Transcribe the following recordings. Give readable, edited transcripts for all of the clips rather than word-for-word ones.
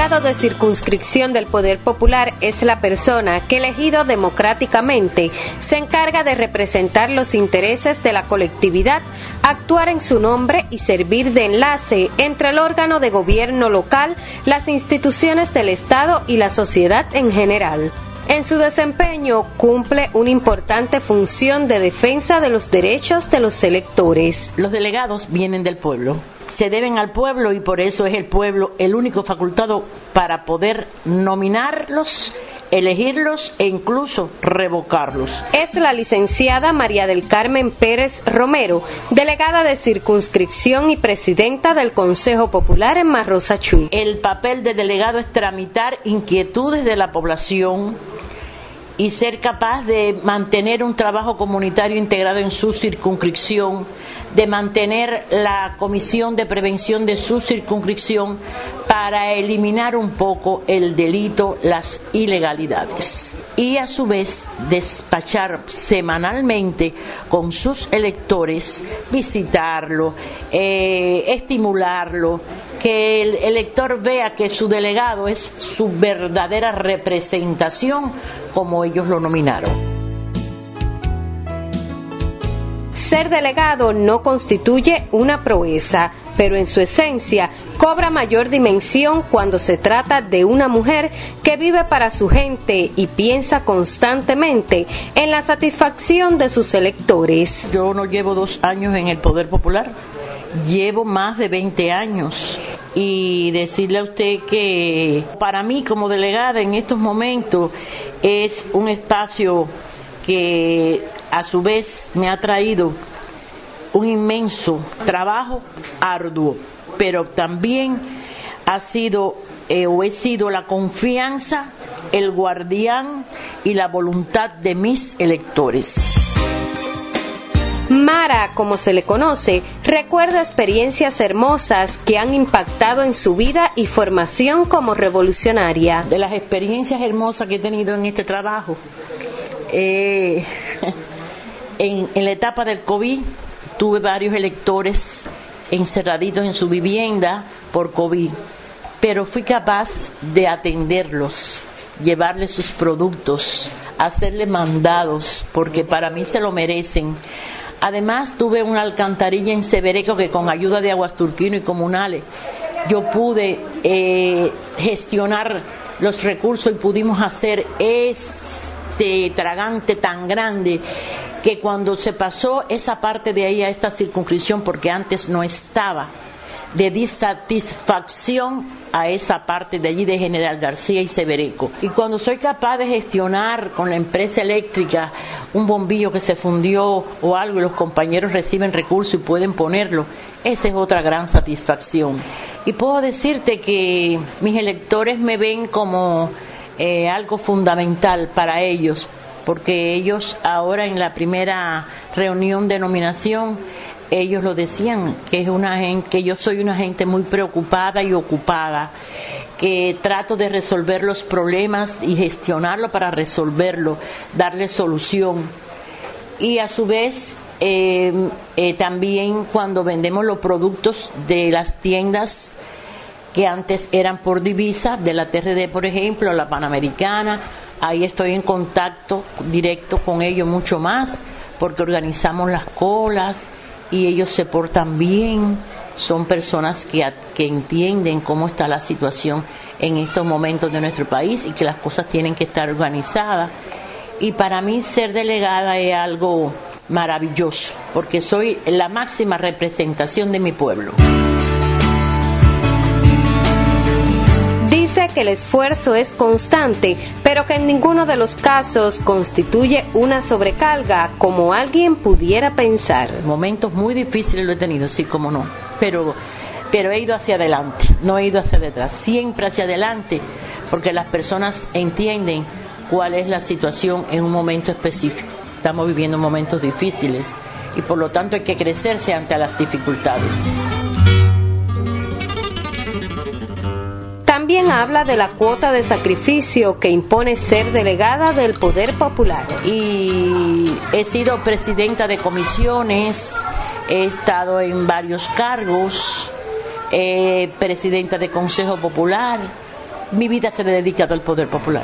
delegado de circunscripción del Poder Popular es la persona que, elegido democráticamente, se encarga de representar los intereses de la colectividad, actuar en su nombre y servir de enlace entre el órgano de gobierno local, las instituciones del Estado y la sociedad en general. En su desempeño cumple una importante función de defensa de los derechos de los electores. Los delegados vienen del pueblo, se deben al pueblo y por eso es el pueblo el único facultado para poder nominarlos, elegirlos e incluso revocarlos. Es la licenciada María del Carmen Pérez Romero, delegada de circunscripción y presidenta del Consejo Popular en Marrosachuí. El papel de delegado es tramitar inquietudes de la población y ser capaz de mantener un trabajo comunitario integrado en su circunscripción, de mantener la comisión de prevención de su circunscripción para eliminar un poco el delito, las ilegalidades. Y a su vez despachar semanalmente con sus electores, visitarlo, estimularlo, que el elector vea que su delegado es su verdadera representación como ellos lo nominaron. Ser delegado no constituye una proeza, pero en su esencia cobra mayor dimensión cuando se trata de una mujer que vive para su gente y piensa constantemente en la satisfacción de sus electores. Yo no llevo 2 años en el Poder Popular, llevo más de 20 años. Y decirle a usted que para mí como delegada en estos momentos es un espacio que a su vez me ha traído un inmenso trabajo arduo, pero también he sido la confianza, el guardián y la voluntad de mis electores. Mara, como se le conoce, recuerda experiencias hermosas que han impactado en su vida y formación como revolucionaria. De las experiencias hermosas que he tenido en este trabajo, en la etapa del COVID tuve varios electores encerraditos en su vivienda por COVID, pero fui capaz de atenderlos, llevarles sus productos, hacerles mandados, porque para mí se lo merecen. Además tuve una alcantarilla en Severeco que con ayuda de Aguas Turquino y comunales yo pude gestionar los recursos y pudimos hacer este tragante tan grande que cuando se pasó esa parte de ahí a esta circunscripción, porque antes no estaba, de disatisfacción a esa parte de allí de General García y Severeco. Y cuando soy capaz de gestionar con la empresa eléctrica un bombillo que se fundió o algo y los compañeros reciben recursos y pueden ponerlo, esa es otra gran satisfacción. Y puedo decirte que mis electores me ven como algo fundamental para ellos, porque ellos ahora en la primera reunión de nominación ellos lo decían, que yo soy una gente muy preocupada y ocupada, que trato de resolver los problemas y gestionarlo para resolverlo, darle solución. Y a su vez también cuando vendemos los productos de las tiendas que antes eran por divisa, de la TRD por ejemplo, la Panamericana, ahí estoy en contacto directo con ellos mucho más, porque organizamos las colas y ellos se portan bien, son personas que entienden cómo está la situación en estos momentos de nuestro país y que las cosas tienen que estar organizadas. Y para mí ser delegada es algo maravilloso, porque soy la máxima representación de mi pueblo. Dice que el esfuerzo es constante, pero que en ninguno de los casos constituye una sobrecarga, como alguien pudiera pensar. Momentos muy difíciles lo he tenido, sí, como no, pero he ido hacia adelante, no he ido hacia detrás, siempre hacia adelante, porque las personas entienden cuál es la situación en un momento específico. Estamos viviendo momentos difíciles y por lo tanto hay que crecerse ante las dificultades. También habla de la cuota de sacrificio que impone ser delegada del Poder Popular. Y he sido presidenta de comisiones, he estado en varios cargos, presidenta de Consejo Popular, mi vida se le ha dedicado al poder popular.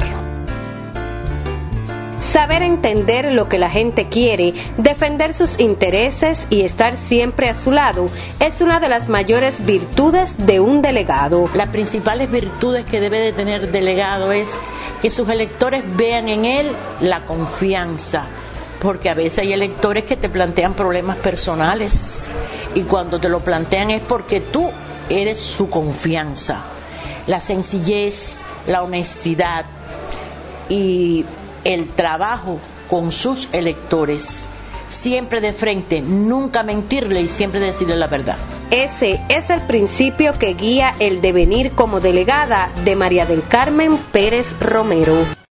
Saber entender lo que la gente quiere, defender sus intereses y estar siempre a su lado es una de las mayores virtudes de un delegado. Las principales virtudes que debe de tener el delegado es que sus electores vean en él la confianza, porque a veces hay electores que te plantean problemas personales y cuando te lo plantean es porque tú eres su confianza. La sencillez, la honestidad y el trabajo con sus electores, siempre de frente, nunca mentirle y siempre decirle la verdad. Ese es el principio que guía el devenir como delegada de María del Carmen Pérez Romero.